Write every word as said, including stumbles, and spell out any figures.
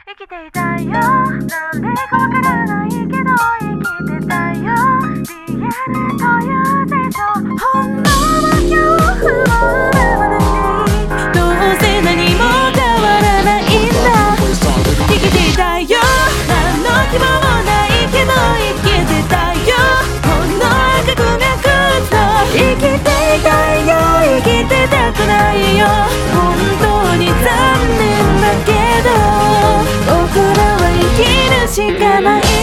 生きていたいよ、なんでかわからないけど生きてたいよ。 ディーエヌエー という聖書、本能は恐怖を生まないで、どうせ何も変わらないんだ。生きていたいよ、何の希望もないけど生きてたいよ。ほんの赤く脈と生きていたいよ、生きてたくないよ。本当に残念だけど僕らは生きるしかない。